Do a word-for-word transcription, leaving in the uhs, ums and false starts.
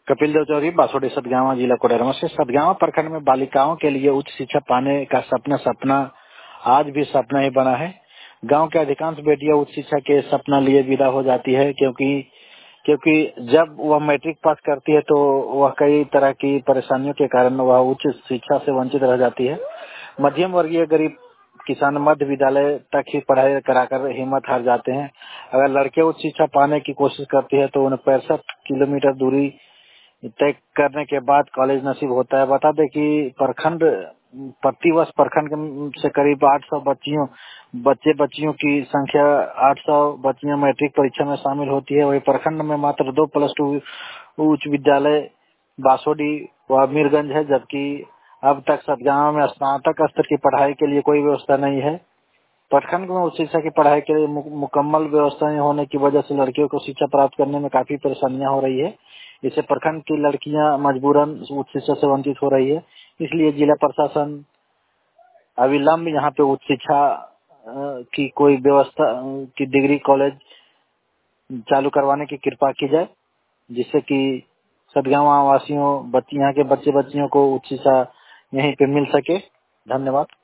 कपिल देव चौधरी, बासोडी सतगावा, जिला कोडरमा से। सतगावा प्रखंड में बालिकाओं के लिए उच्च शिक्षा पाने का सपना सपना आज भी सपना ही बना है। गांव के अधिकांश बेटियां उच्च शिक्षा के सपना लिए विदा हो जाती है, क्योंकि क्योंकि जब वह मैट्रिक पास करती है तो वह कई तरह की परेशानियों के कारण वह उच्च शिक्षा से वंचित रह जाती है। मध्यम वर्गीय गरीब किसान मध्य विद्यालय तक ही पढ़ाई कराकर हिम्मत हार जाते हैं। अगर लड़के उच्च शिक्षा पाने की कोशिश करती है तो उन्हें पैंसठ किलोमीटर दूरी तय करने के बाद कॉलेज नसीब होता है। बता दें कि प्रखंड प्रतिवर्ष प्रखंड से करीब आठ सौ बच्चियों बच्चे बच्चियों की संख्या आठ सौ बच्चियां मैट्रिक परीक्षा में शामिल होती है। वही प्रखंड में मात्र दो प्लस टू उच्च विद्यालय बासोडी व मीरगंज है, जबकि अब तक सतगावा में स्नातक स्तर की पढ़ाई के लिए कोई व्यवस्था नहीं है। प्रखंड में उच्च शिक्षा की पढ़ाई के लिए मुकम्मल व्यवस्थाएं होने की वजह से लड़कियों को शिक्षा प्राप्त करने में काफी परेशानियां हो रही है। इससे प्रखंड की लड़कियां मजबूरन उच्च शिक्षा से वंचित हो रही है। इसलिए जिला प्रशासन अविलंब यहाँ पे उच्च शिक्षा की कोई व्यवस्था की डिग्री कॉलेज चालू करवाने की कृपा की जाए, जिससे कि सतगावा वासियों बच्ची यहाँ के बच्चे बच्चियों को उच्च शिक्षा यहीं पे मिल सके। धन्यवाद।